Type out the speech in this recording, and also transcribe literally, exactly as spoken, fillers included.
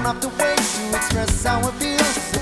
don't have to wait to express how I feel.